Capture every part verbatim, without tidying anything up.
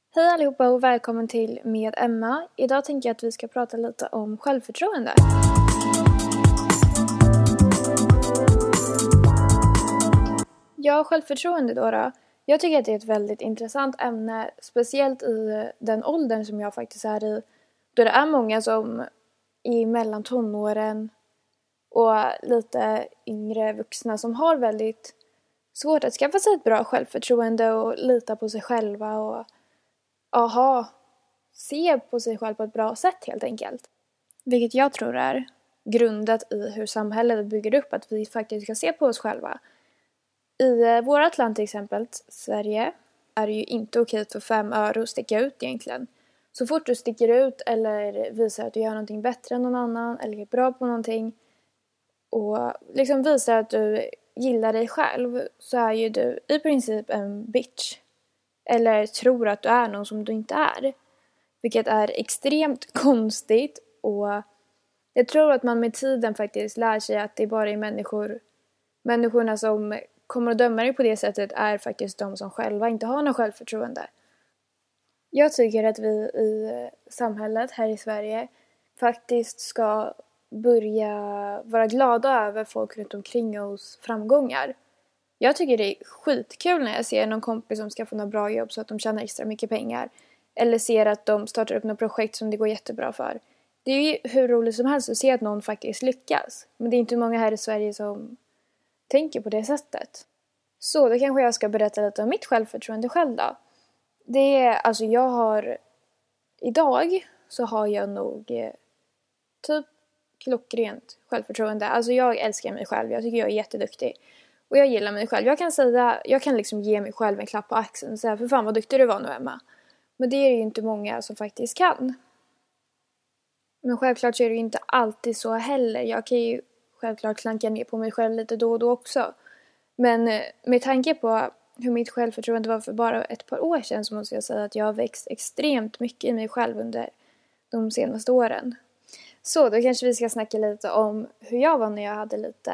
Hej allihopa och välkommen till Med Emma. Idag tänker jag att vi ska prata lite om självförtroende. Ja, självförtroende då, då. Jag tycker att det är ett väldigt intressant ämne, speciellt i den åldern som jag faktiskt är i. Då det är många som är mellan tonåren och lite yngre vuxna som har väldigt svårt att skaffa sig ett bra självförtroende och lita på sig själva och aha, se på sig själv på ett bra sätt helt enkelt. Vilket jag tror är grundat i hur samhället bygger upp att vi faktiskt ska se på oss själva. I vårt land till exempel, Sverige, är det ju inte okej för fem öre att sticka ut egentligen. Så fort du sticker ut eller visar att du gör någonting bättre än någon annan eller är bra på någonting och liksom visar att du gillar dig själv så är ju du i princip en bitch. Eller tror att du är någon som du inte är. Vilket är extremt konstigt. Och jag tror att man med tiden faktiskt lär sig att det bara är människor. Människorna som kommer att döma dig på det sättet är faktiskt de som själva inte har någon självförtroende. Jag tycker att vi i samhället här i Sverige faktiskt ska börja vara glada över folk runt omkring oss framgångar. Jag tycker det är skitkul när jag ser någon kompis som ska få något bra jobb så att de tjänar extra mycket pengar. Eller ser att de startar upp något projekt som det går jättebra för. Det är ju hur roligt som helst att se att någon faktiskt lyckas. Men det är inte många här i Sverige som tänker på det sättet. Så då kanske jag ska berätta lite om mitt självförtroende själv då. Det är, alltså jag har, idag så har jag nog eh, typ klockrent självförtroende. Alltså jag älskar mig själv, jag tycker jag är jätteduktig. Och jag gillar mig själv. Jag kan säga, jag kan liksom ge mig själv en klapp på axeln och säga för fan vad duktig du var nu, Emma. Men det är ju inte många som faktiskt kan. Men självklart så är det ju inte alltid så heller. Jag kan ju självklart klanka ner på mig själv lite då och då också. Men med tanke på hur mitt självförtroende var för bara ett par år sedan så måste jag säga att jag har växt extremt mycket i mig själv under de senaste åren. Så då kanske vi ska snacka lite om hur jag var när jag hade lite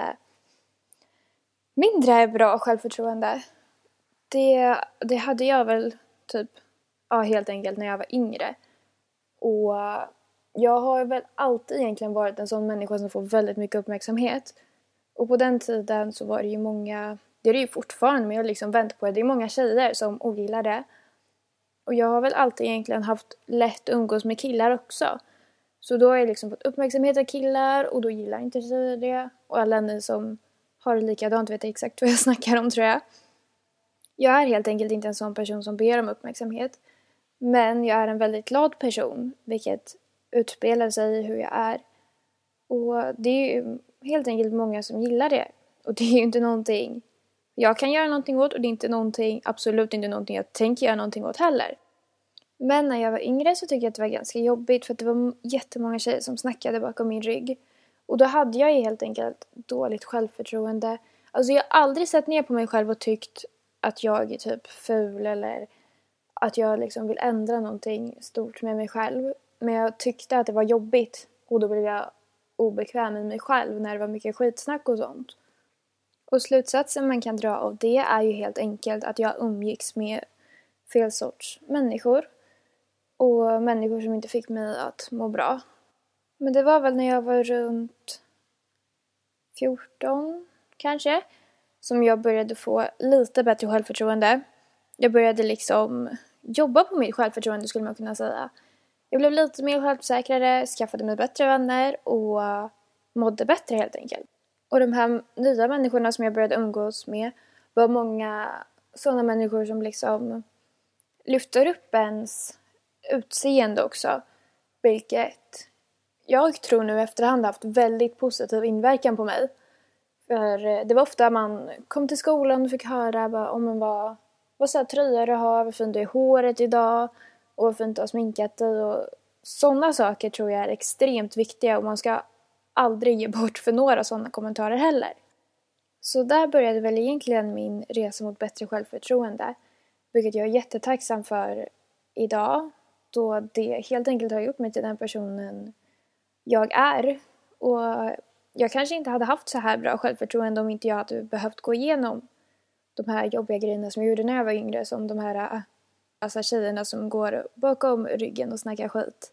mindre bra självförtroende. Det, det hade jag väl typ, ja helt enkelt när jag var yngre. Och jag har väl alltid egentligen varit en sån människa som får väldigt mycket uppmärksamhet. Och på den tiden så var det ju många, det är det ju fortfarande men jag har liksom vänt på det. Det är många tjejer som ogillar det. Och jag har väl alltid egentligen haft lätt att umgås med killar också. Så då har jag liksom fått uppmärksamhet av killar och då gillar inte tjejer det. Och alla ni som har det likadant vet exakt vad jag snackar om tror jag. Jag är helt enkelt inte en sån person som ber om uppmärksamhet. Men jag är en väldigt glad person. Vilket utspelar sig i hur jag är. Och det är ju helt enkelt många som gillar det. Och det är ju inte någonting jag kan göra någonting åt. Och det är inte någonting, absolut inte någonting jag tänker göra någonting åt heller. Men när jag var yngre så tyckte jag att det var ganska jobbigt. För att det var jättemånga tjejer som snackade bakom min rygg. Och då hade jag ju helt enkelt dåligt självförtroende. Alltså jag har aldrig sett ner på mig själv och tyckt att jag är typ ful eller att jag liksom vill ändra någonting stort med mig själv. Men jag tyckte att det var jobbigt och då blev jag obekväm i mig själv när det var mycket skitsnack och sånt. Och slutsatsen man kan dra av det är ju helt enkelt att jag umgicks med fel sorts människor. Och människor som inte fick mig att må bra. Men det var väl när jag var runt fjorton kanske som jag började få lite bättre självförtroende. Jag började liksom jobba på mitt självförtroende skulle man kunna säga. Jag blev lite mer självsäkrare, skaffade mig bättre vänner och mådde bättre helt enkelt. Och de här nya människorna som jag började umgås med var många sådana människor som liksom lyfter upp ens utseende också. Vilket jag tror nu efterhand haft väldigt positiv inverkan på mig. För det var ofta man kom till skolan och fick höra bara, om man var, vad så här tröja du har, vad fint du är i håret idag och vad fint du har sminkat dig. Och sådana saker tror jag är extremt viktiga och man ska aldrig ge bort för några sådana kommentarer heller. Så där började väl egentligen min resa mot bättre självförtroende. Vilket jag är jättetacksam för idag. Då det helt enkelt har gjort mig till den personen jag är. Och jag kanske inte hade haft så här bra självförtroende om inte jag hade behövt gå igenom de här jobbiga grejerna som jag gjorde när jag var yngre. Som de här Alltså tjejerna som går bakom ryggen och snackar skit.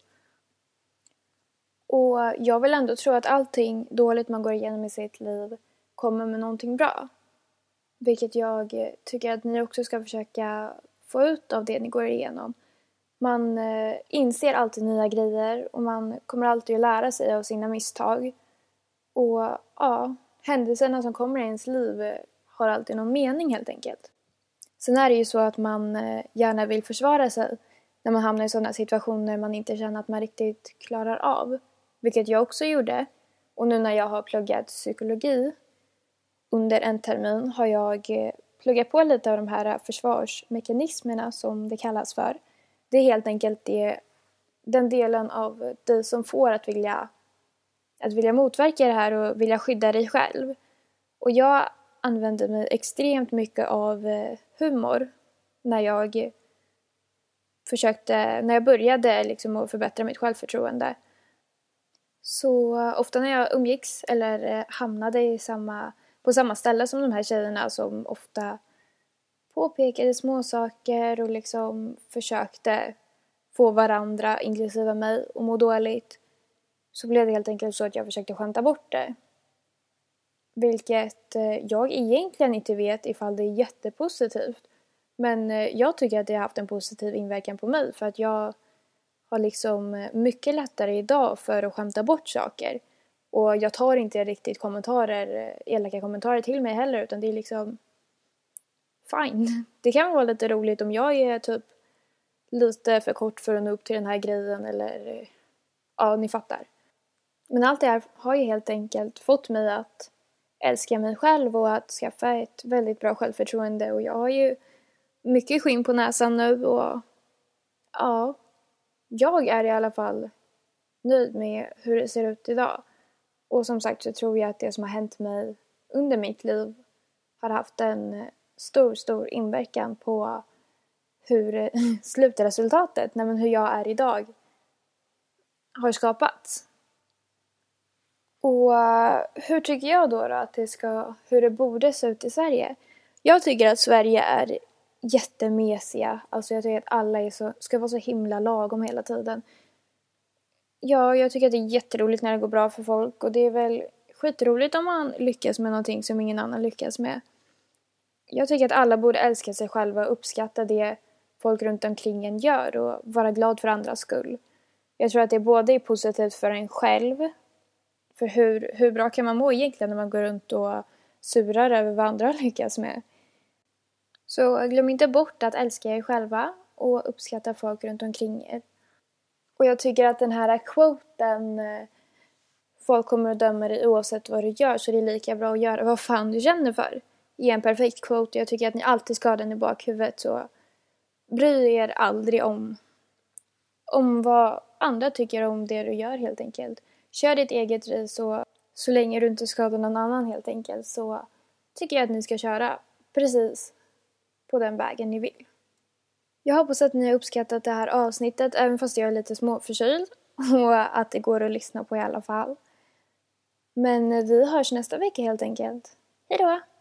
Och jag vill ändå tro att allting dåligt man går igenom i sitt liv kommer med någonting bra. Vilket jag tycker att ni också ska försöka få ut av det ni går igenom. Man eh, inser alltid nya grejer och man kommer alltid att lära sig av sina misstag. Och ja, händelserna som kommer i ens liv har alltid någon mening helt enkelt. Sen är det ju så att man eh, gärna vill försvara sig när man hamnar i sådana situationer man inte känner att man riktigt klarar av. Vilket jag också gjorde. Och nu när jag har pluggat psykologi under en termin har jag eh, pluggat på lite av de här försvarsmekanismerna som det kallas för. Det är helt enkelt det, den delen av dig som får att vilja, att vilja motverka det här och vilja skydda dig själv. Och jag använde mig extremt mycket av humor när jag försökte, när jag började liksom att förbättra mitt självförtroende. Så ofta när jag umgicks eller hamnade i samma, på samma ställe som de här tjejerna som ofta påpekade små saker och liksom försökte få varandra, inklusive mig, att må dåligt, så blev det helt enkelt så att jag försökte skämta bort det. Vilket jag egentligen inte vet ifall det är jättepositivt. Men jag tycker att det har haft en positiv inverkan på mig. För att jag har liksom mycket lättare idag för att skämta bort saker. Och jag tar inte riktigt kommentarer, elaka kommentarer till mig heller. Utan det är liksom fine. Det kan vara lite roligt om jag är typ lite för kort för att nå upp till den här grejen. Eller ja, ni fattar. Men allt det här har ju helt enkelt fått mig att älska mig själv och att skaffa ett väldigt bra självförtroende. Och jag har ju mycket skinn på näsan nu och ja, jag är i alla fall nöjd med hur det ser ut idag. Och som sagt så tror jag att det som har hänt mig under mitt liv har haft en stor, stor inverkan på hur slutresultatet, nej men hur jag är idag, har skapats. Och hur tycker jag då, då att det ska, hur det borde se ut i Sverige? Jag tycker att Sverige är jättemesiga. Alltså jag tycker att alla är så, ska vara så himla lagom hela tiden. Ja, jag tycker att det är jätteroligt när det går bra för folk. Och det är väl skitroligt om man lyckas med någonting som ingen annan lyckas med. Jag tycker att alla borde älska sig själva och uppskatta det folk runt omkring en gör. Och vara glad för andras skull. Jag tror att det både är positivt för en själv. För hur, hur bra kan man må egentligen när man går runt och surar över vad andra lyckas med. Så glöm inte bort att älska er själva och uppskatta folk runt omkring er. Och jag tycker att den här quoten, folk kommer att döma dig oavsett vad du gör, så det är lika bra att göra vad fan du känner för. Är en perfekt quote. Jag tycker att ni alltid ska ha den i bakhuvudet, så bry er aldrig om, om vad andra tycker om det du gör helt enkelt. Kör ditt eget race och så länge du inte skadar någon annan helt enkelt, så tycker jag att ni ska köra precis på den vägen ni vill. Jag hoppas att ni har uppskattat det här avsnittet, även fast jag är lite småförkyld och att det går att lyssna på i alla fall. Men vi hörs nästa vecka helt enkelt. Hej då!